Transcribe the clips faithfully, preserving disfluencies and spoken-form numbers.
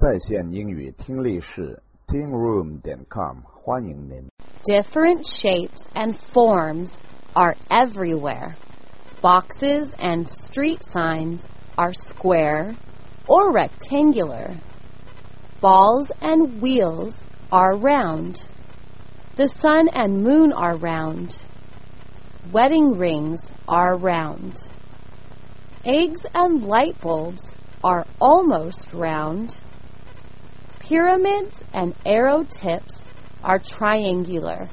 在线英语听力室 teen room dot com 欢迎您。 Different shapes and forms are everywhere. Boxes and street signs are square or rectangular. Balls and wheels are round. The sun and moon are round. Wedding rings are round. Eggs and light bulbs are almost round. Pyramids and arrow tips are triangular.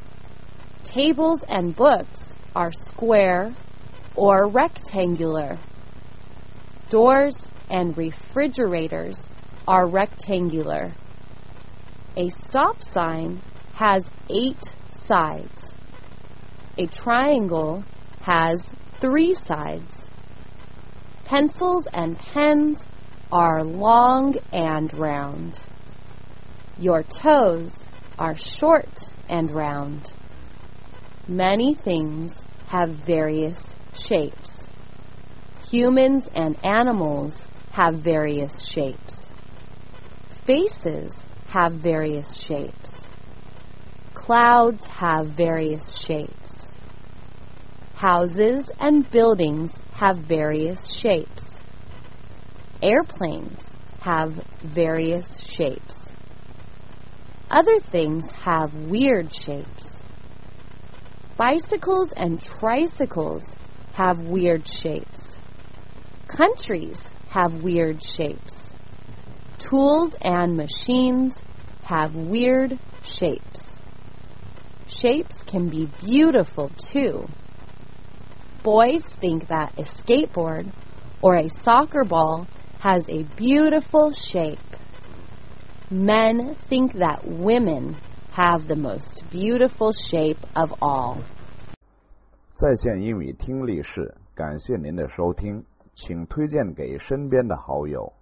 Tables and books are square or rectangular. Doors and refrigerators are rectangular. A stop sign has eight sides. A triangle has three sides. Pencils and pens are long and round. Your toes are short and round. Many things have various shapes. Humans and animals have various shapes. Faces have various shapes. Clouds have various shapes. Houses and buildings have various shapes. Airplanes have various shapes. Other things have weird shapes. Bicycles and tricycles have weird shapes. Countries have weird shapes. Tools and machines have weird shapes. Shapes can be beautiful too. Boys think that a skateboard or a soccer ball has a beautiful shape. Men think that women have the most beautiful shape of all. 在线英语听力室，感谢您的收听，请推荐给身边的好友。